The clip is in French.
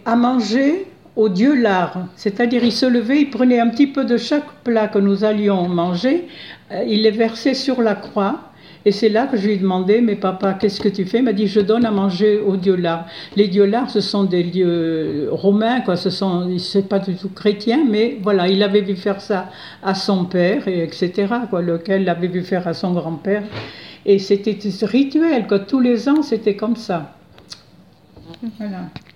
à manger au dieu lard. C'est-à-dire, il se levait, il prenait un petit peu de chaque plat que nous allions manger, il les versait sur la croix. Et c'est là que je lui ai demandé, mais papa, qu'est-ce que tu fais? Il m'a dit, je donne à manger aux dieux lards. Les dieux lards, ce sont des dieux romains, quoi. C'est pas du tout chrétien, mais voilà, il avait vu faire ça à son père, et etc., quoi, lequel l'avait vu faire à son grand-père. Et c'était ce rituel, quoi. Tous les ans, c'était comme ça. Voilà.